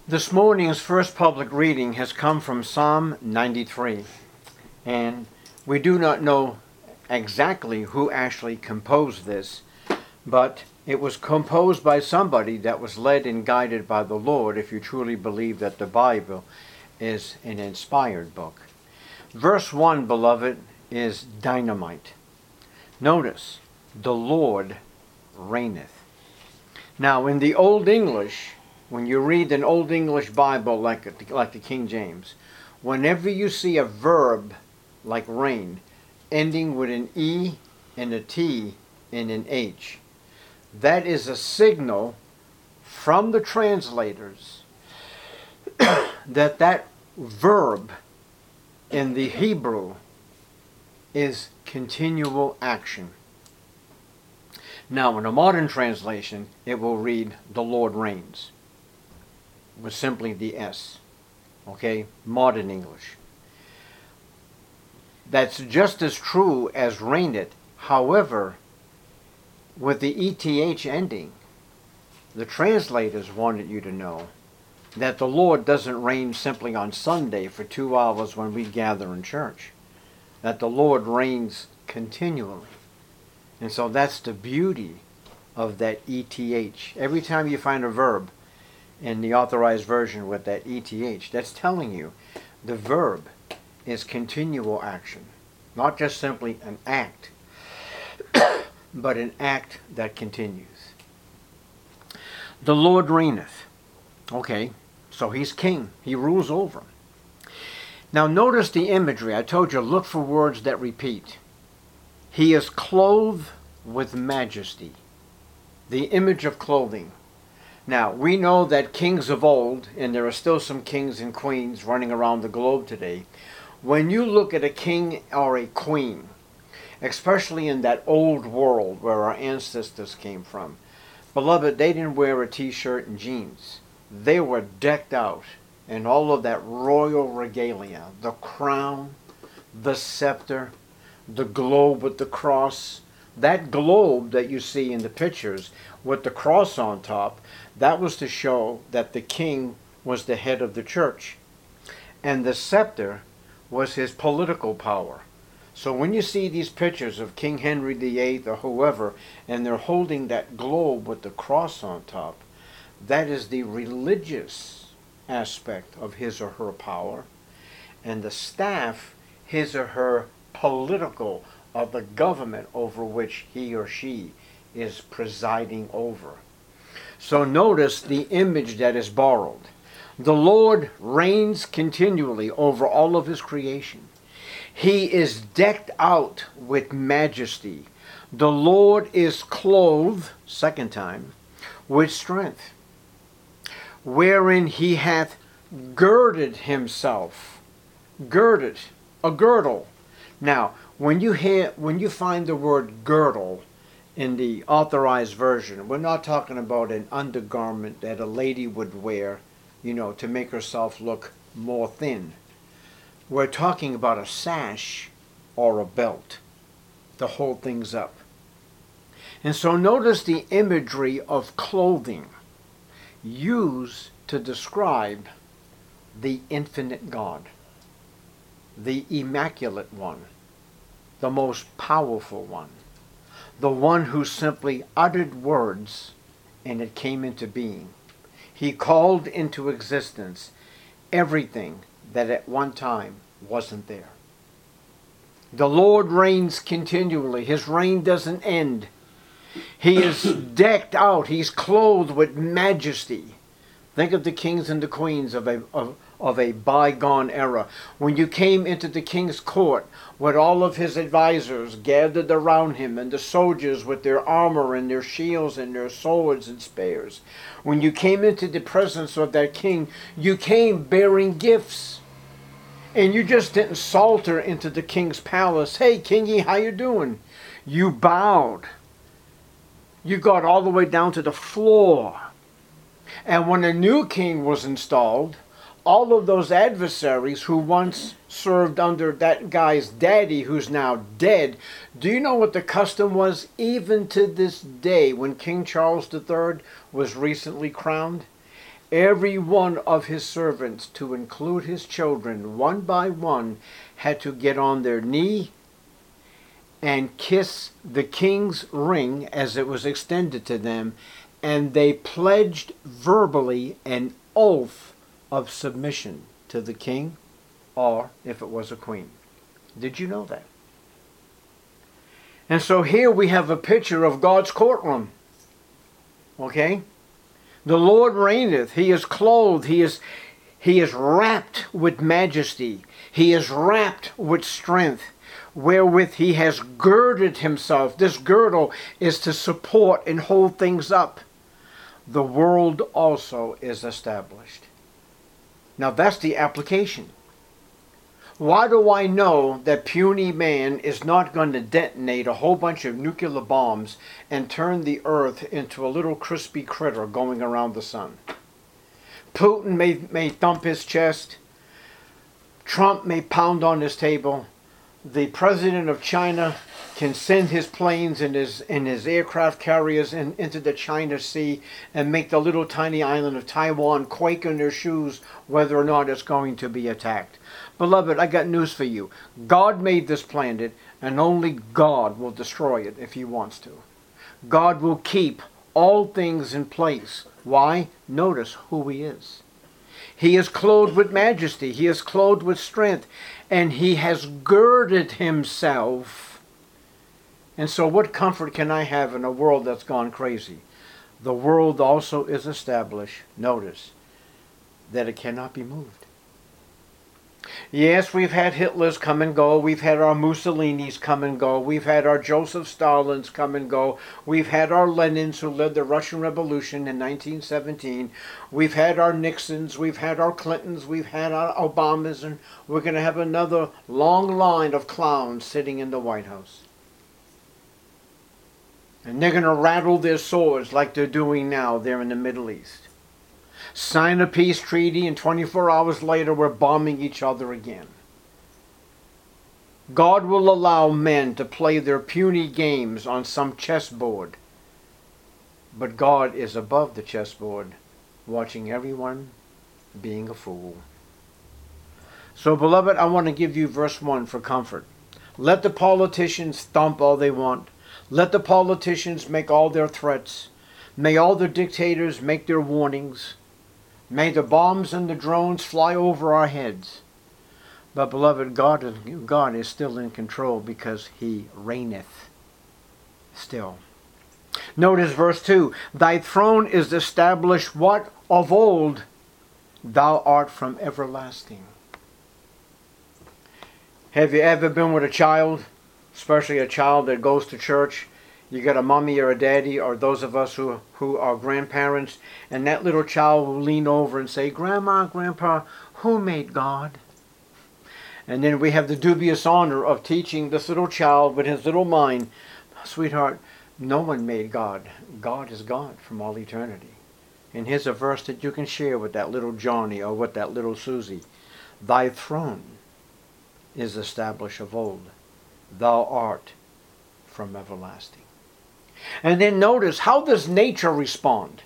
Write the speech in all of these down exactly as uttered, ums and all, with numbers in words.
This morning's first public reading has come from Psalm ninety-three, and we do not know exactly who actually composed this, but it was composed by somebody that was led and guided by the Lord, if you truly believe that the Bible is an inspired book. Verse one, beloved, is dynamite. Notice, the Lord reigneth. Now, in the Old English, when you read an Old English Bible like, like the King James, whenever you see a verb like reign ending with an E and a T and an H, that is a signal from the translators that that verb in the Hebrew is continual action. Now, in a modern translation, it will read, the Lord reigns, with simply the S. Okay? Modern English. That's just as true as reigneth. However, with the E T H ending, the translators wanted you to know that the Lord doesn't reign simply on Sunday for two hours when we gather in church. That the Lord reigns continually. And so that's the beauty of that E T H. Every time you find a verb in the Authorized Version with that E T H, that's telling you the verb is continual action. Not just simply an act, but an act that continues. The Lord reigneth. Okay, so he's king. He rules over. Now notice the imagery. I told you, look for words that repeat. He is clothed with majesty. The image of clothing. Now, we know that kings of old, and there are still some kings and queens running around the globe today, when you look at a king or a queen, especially in that old world where our ancestors came from, beloved, they didn't wear a t-shirt and jeans. They were decked out in all of that royal regalia, the crown, the scepter, the globe with the cross. That globe that you see in the pictures with the cross on top, that was to show that the king was the head of the church. And the scepter was his political power. So when you see these pictures of King Henry the eighth or whoever, and they're holding that globe with the cross on top, that is the religious aspect of his or her power. And the staff, his or her political, of the government over which he or she is presiding over. So notice the image that is borrowed. The Lord reigns continually over all of his creation. He is decked out with majesty. The Lord is clothed, second time, with strength, wherein he hath girded himself. Girded, a girdle. Now, when you hear, when you find the word girdle in the Authorized Version, we're not talking about an undergarment that a lady would wear, you know, to make herself look more thin. We're talking about a sash or a belt to hold things up. And so notice the imagery of clothing used to describe the infinite God, the immaculate one, the most powerful one, the one who simply uttered words and it came into being. He called into existence everything that at one time wasn't there. The Lord reigns continually. His reign doesn't end. He is decked out. He's clothed with majesty. Think of the kings and the queens of a, of, of a bygone era. When you came into the king's court with all of his advisors gathered around him and the soldiers with their armor and their shields and their swords and spears. When you came into the presence of that king, you came bearing gifts. And you just didn't saunter into the king's palace. Hey, kingy, how you doing? You bowed. You got all the way down to the floor. And when a new king was installed, all of those adversaries who once served under that guy's daddy who's now dead, do you know what the custom was even to this day when King Charles the third was recently crowned? every one of his servants, to include his children, one by one, had to get on their knee and kiss the king's ring as it was extended to them, and they pledged verbally an oath of submission to the king, or if it was a queen. Did you know that? And so here we have a picture of God's courtroom. Okay? The Lord reigneth. He is clothed. He is, he is wrapped with majesty. He is wrapped with strength, wherewith he has girded himself. This girdle is to support and hold things up. The world also is established. Now that's the application. Why do I know that puny man is not going to detonate a whole bunch of nuclear bombs and turn the earth into a little crispy critter going around the sun? Putin may, may thump his chest. Trump may pound on his table. The president of China can send his planes and his, and his aircraft carriers in, into the China Sea and make the little tiny island of Taiwan quake in their shoes whether or not it's going to be attacked. Beloved, I got news for you. God made this planet, and only God will destroy it if he wants to. God will keep all things in place. Why? Notice who he is. He is clothed with majesty. He is clothed with strength. And he has girded himself. And so what comfort can I have in a world that's gone crazy? The world also is established. Notice that it cannot be moved. Yes, we've had Hitlers come and go. We've had our Mussolinis come and go. We've had our Joseph Stalins come and go. We've had our Lenins who led the Russian Revolution in nineteen seventeen. We've had our Nixons. We've had our Clintons. We've had our Obamas. And we're going to have another long line of clowns sitting in the White House. And they're going to rattle their swords like they're doing now there in the Middle East. Sign a peace treaty, and twenty-four hours later we're bombing each other again. God will allow men to play their puny games on some chessboard. But God is above the chessboard, watching everyone being a fool. So, beloved, I want to give you verse one for comfort. Let the politicians thump all they want. Let the politicians make all their threats. May all the dictators make their warnings. May the bombs and the drones fly over our heads. But beloved, God is, God is still in control because he reigneth still. Notice verse two. Thy throne is established what? Of old. Thou art from everlasting. Have you ever been with a child, especially a child that goes to church? You got a mommy or a daddy, or those of us who, who are grandparents, and that little child will lean over and say, Grandma, Grandpa, who made God? And then we have the dubious honor of teaching this little child with his little mind, sweetheart, no one made God. God is God from all eternity. And here's a verse that you can share with that little Johnny or with that little Susie. Thy throne is established of old. Thou art from everlasting. And then notice, how does nature respond?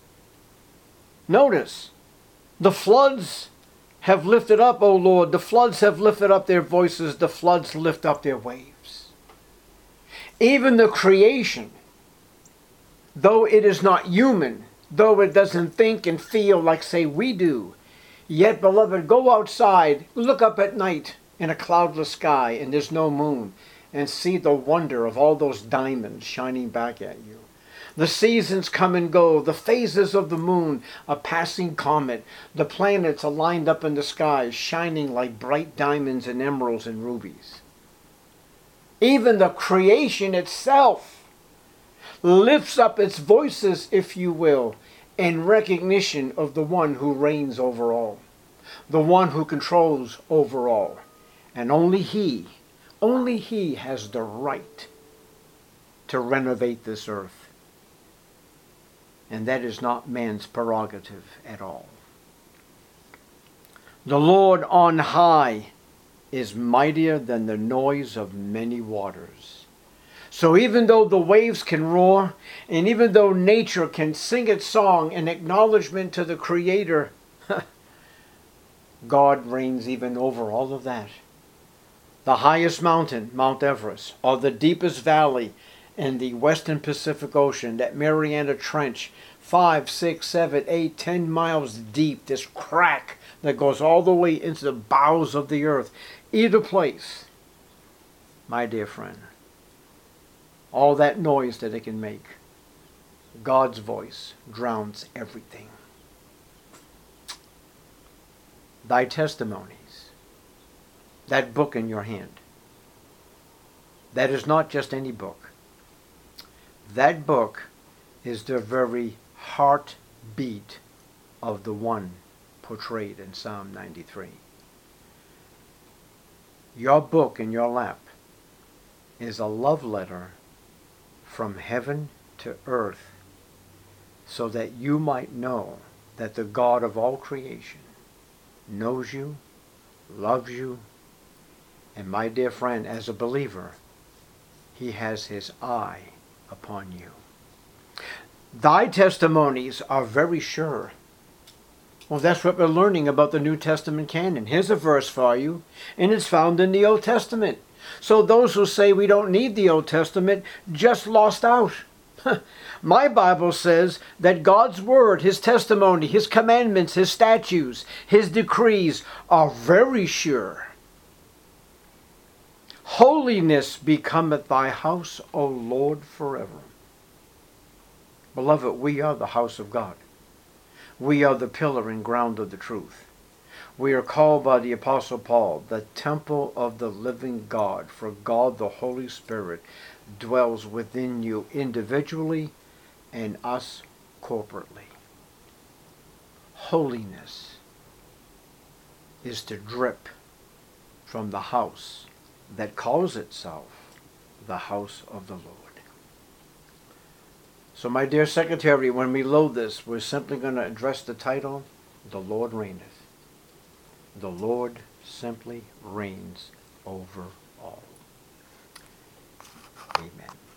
Notice, the floods have lifted up, O Lord. The floods have lifted up their voices. The floods lift up their waves. Even the creation, though it is not human, though it doesn't think and feel like, say, we do, yet, beloved, go outside, look up at night in a cloudless sky and there's no moon, and see the wonder of all those diamonds shining back at you. The seasons come and go. The phases of the moon, a passing comet. The planets are lined up in the sky, shining like bright diamonds and emeralds and rubies. Even the creation itself lifts up its voices, if you will, in recognition of the one who reigns over all, the one who controls over all. And only he Only he has the right to renovate this earth. And that is not man's prerogative at all. The Lord on high is mightier than the noise of many waters. So even though the waves can roar, and even though nature can sing its song in acknowledgement to the Creator, God reigns even over all of that. The highest mountain, Mount Everest, or the deepest valley in the western Pacific Ocean, that Mariana Trench, five, six, seven, eight, ten miles deep, this crack that goes all the way into the bowels of the earth. Either place, my dear friend, all that noise that it can make, God's voice drowns everything. Thy testimonies, that book in your hand, that is not just any book. That book is the very heartbeat of the one portrayed in Psalm ninety-three. Your book in your lap is a love letter from heaven to earth, so that you might know that the God of all creation knows you, loves you, and my dear friend, as a believer, he has his eye upon you. Thy testimonies are very sure. Well, that's what we're learning about the New Testament canon. Here's a verse for you, and it's found in the Old Testament. So those who say we don't need the Old Testament just lost out. My Bible says that God's Word, His testimony, His commandments, His statutes, His decrees are very sure. Holiness becometh thy house, O Lord, forever. Beloved, we are the house of God. We are the pillar and ground of the truth. We are called by the Apostle Paul the temple of the living God, for God the Holy Spirit dwells within you individually and us corporately. Holiness is to drip from the house that calls itself the house of the Lord. So my dear secretary, when we load this, we're simply going to address the title, The Lord Reigneth. The Lord simply reigns over all. Amen.